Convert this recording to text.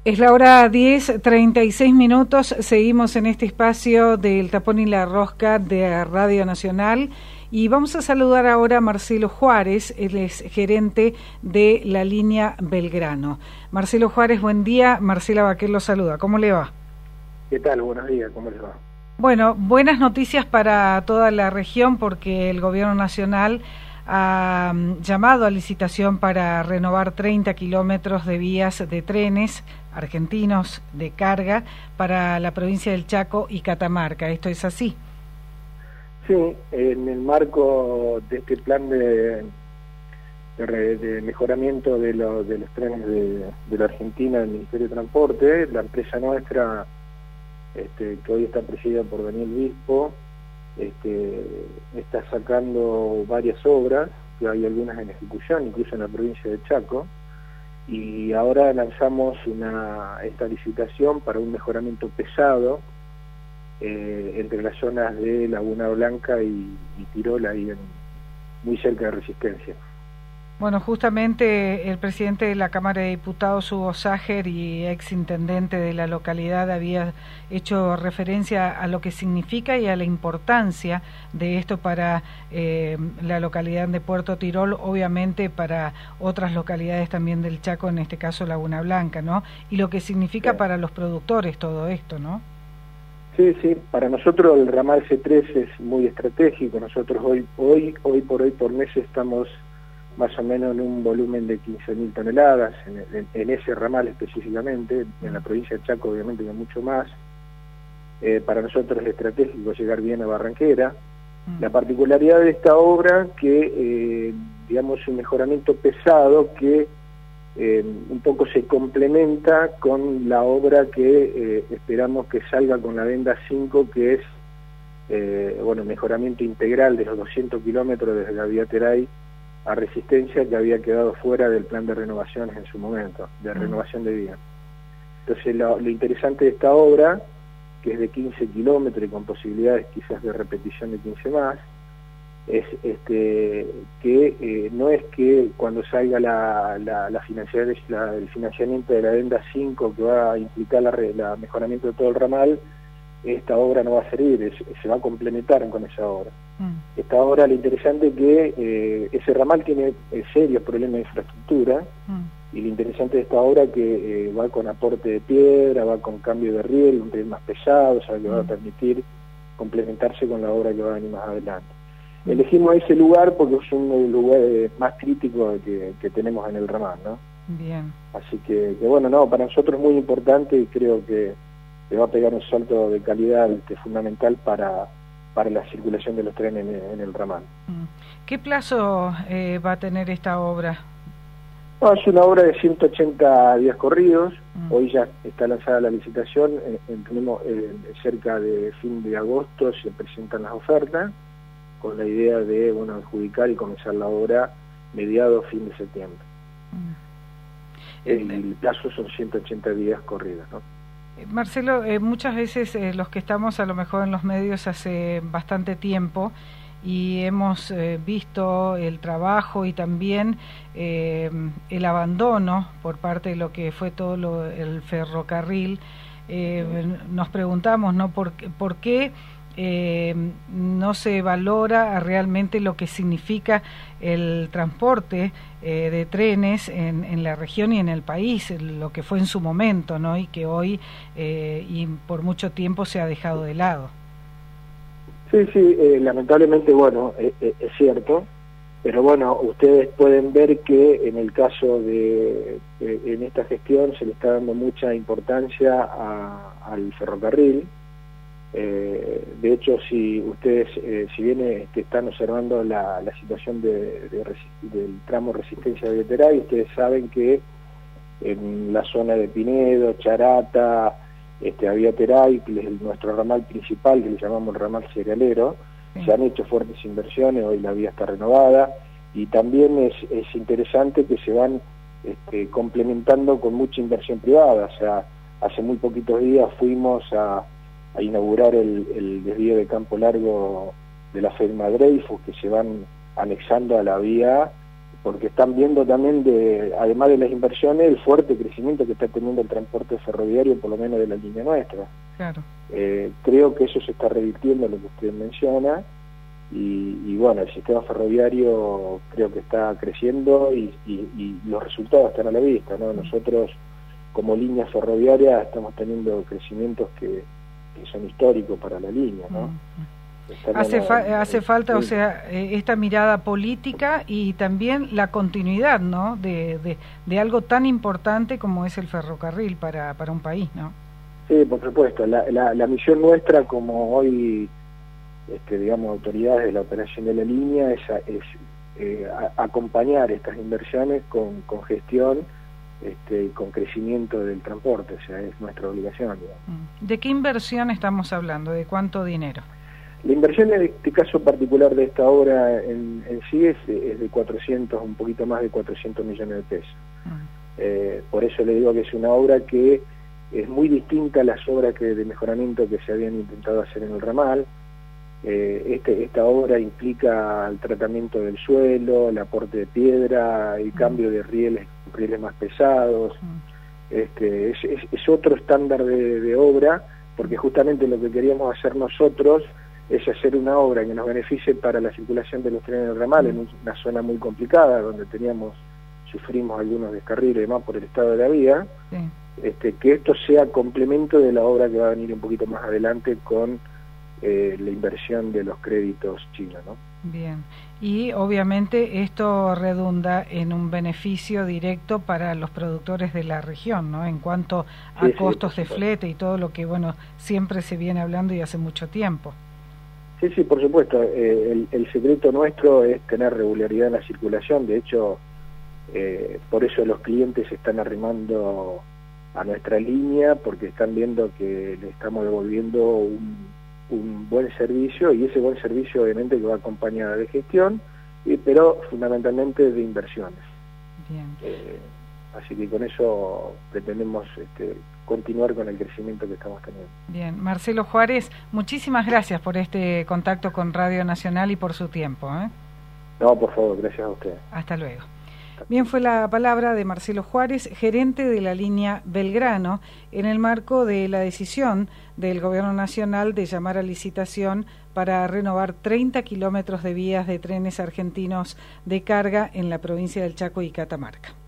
Es la hora 10:36, seguimos en este espacio del Tapón y la Rosca de Radio Nacional y vamos a saludar ahora a Marcelo Juárez, él es gerente de la línea Belgrano. Marcelo Juárez, buen día, Marcela Baquer lo saluda, ¿cómo le va? ¿Qué tal? Buenos días, ¿cómo les va? Bueno, buenas noticias para toda la región porque el Gobierno Nacional ha llamado a licitación para renovar 30 kilómetros de vías de trenes argentinos de carga para la provincia del Chaco y Catamarca. ¿Esto es así? Sí, en el marco de este plan de mejoramiento de los trenes de la Argentina, del Ministerio de Transporte, la empresa nuestra, que hoy está presidida por Daniel Bispo, está sacando varias obras, que hay algunas en ejecución, incluso en la provincia de Chaco, y ahora lanzamos esta licitación para un mejoramiento pesado entre las zonas de Laguna Blanca y Tirol, ahí muy cerca de Resistencia. Bueno, justamente el presidente de la Cámara de Diputados, Hugo Sager, y ex intendente de la localidad había hecho referencia a lo que significa y a la importancia de esto para la localidad de Puerto Tirol, obviamente para otras localidades también del Chaco, en este caso Laguna Blanca, ¿no? Y lo que significa para los productores todo esto, ¿no? Sí, para nosotros el ramal C3 es muy estratégico. Nosotros hoy por mes estamos más o menos en un volumen de 15.000 toneladas, en ese ramal específicamente, en la provincia de Chaco obviamente hay mucho más. Para nosotros es estratégico llegar bien a Barranquera. La particularidad de esta obra que, digamos, un mejoramiento pesado que un poco se complementa con la obra que esperamos que salga con la Adenda 5, que es, mejoramiento integral de los 200 kilómetros desde Gaviateray a Resistencia, que había quedado fuera del plan de renovaciones en su momento, de renovación de vía. Entonces lo interesante de esta obra, que es de 15 kilómetros y con posibilidades quizás de repetición de 15 más, es que no es que cuando salga el financiamiento de la Adenda 5, que va a implicar el mejoramiento de todo el ramal, esta obra no va a servir, se va a complementar con esa obra. Esta obra, lo interesante es que ese ramal tiene serios problemas de infraestructura, y lo interesante de esta obra es que va con aporte de piedra, va con cambio de riel, un riel más pesado, o sea, que va a permitir complementarse con la obra que va a venir más adelante. Elegimos ese lugar porque es uno de los lugares más críticos que tenemos en el ramal, ¿no? Bien. Así que bueno, no, para nosotros es muy importante y creo que va a pegar un salto de calidad fundamental para la circulación de los trenes en el ramal. ¿Qué plazo va a tener esta obra? No, es una obra de 180 días corridos. Hoy ya está lanzada la licitación. Tenemos cerca de fin de agosto se presentan las ofertas con la idea de adjudicar y comenzar la obra mediados fin de septiembre. El plazo son 180 días corridos, ¿no? Marcelo, muchas veces los que estamos a lo mejor en los medios hace bastante tiempo y hemos visto el trabajo y también el abandono por parte de lo que fue todo el ferrocarril, nos preguntamos, ¿no? ¿Por qué no se valora realmente lo que significa el transporte de trenes en la región y en el país, lo que fue en su momento, ¿no? Y que hoy y por mucho tiempo se ha dejado de lado? Sí, lamentablemente, es cierto, pero ustedes pueden ver que en el caso en esta gestión se le está dando mucha importancia al ferrocarril. De hecho, si ustedes, si bien están observando la situación del tramo Resistencia de Gaviateray, ustedes saben que en la zona de Pinedo, Charata, Gaviateray, nuestro ramal principal, que le llamamos el ramal cerealero, se han hecho fuertes inversiones, hoy la vía está renovada, y también es interesante que se van complementando con mucha inversión privada. O sea, hace muy poquitos días fuimos a inaugurar el desvío de Campo Largo de la firma Dreyfus, que se van anexando a la vía porque están viendo también, además de las inversiones, el fuerte crecimiento que está teniendo el transporte ferroviario, por lo menos de la línea nuestra. Claro. Creo que eso se está revirtiendo, lo que usted menciona, y bueno, el sistema ferroviario creo que está creciendo y los resultados están a la vista, ¿no? Nosotros, como línea ferroviaria, estamos teniendo crecimientos que son históricos para la línea, ¿no? Hace falta, o sea, esta mirada política y también la continuidad, ¿no? De algo tan importante como es el ferrocarril para un país, ¿no? Sí, por supuesto. La misión nuestra, como hoy, digamos, autoridades de la operación de la línea, es acompañar estas inversiones con gestión y con crecimiento del transporte, o sea, es nuestra obligación, digamos. ¿De qué inversión estamos hablando? ¿De cuánto dinero? La inversión en este caso particular de esta obra en sí es de 400, un poquito más de 400 millones de pesos. Por eso le digo que es una obra que es muy distinta a las obras de mejoramiento que se habían intentado hacer en el ramal. Esta obra implica el tratamiento del suelo, el aporte de piedra, el cambio de rieles más pesados. Es otro estándar de obra, porque justamente lo que queríamos hacer nosotros es hacer una obra que nos beneficie para la circulación de los trenes del ramal en una zona muy complicada, donde sufrimos algunos descarriles y demás por el estado de la vía. Sí. Que esto sea complemento de la obra que va a venir un poquito más adelante con la inversión de los créditos chinos, ¿no? Bien, y obviamente esto redunda en un beneficio directo para los productores de la región, ¿no? En cuanto a costos de flete y todo lo que, bueno, siempre se viene hablando y hace mucho tiempo. Sí, por supuesto. El secreto nuestro es tener regularidad en la circulación. De hecho, por eso los clientes se están arrimando a nuestra línea, porque están viendo que le estamos devolviendo un buen servicio, y ese buen servicio obviamente que va acompañado de gestión, pero fundamentalmente de inversiones. Bien. Así que con eso pretendemos continuar con el crecimiento que estamos teniendo. Bien, Marcelo Juárez, muchísimas gracias por este contacto con Radio Nacional y por su tiempo. No, por favor, gracias a usted. Hasta luego. Bien, fue la palabra de Marcelo Juárez, gerente de la línea Belgrano, en el marco de la decisión del Gobierno Nacional de llamar a licitación para renovar 30 kilómetros de vías de trenes argentinos de carga en la provincia del Chaco y Catamarca.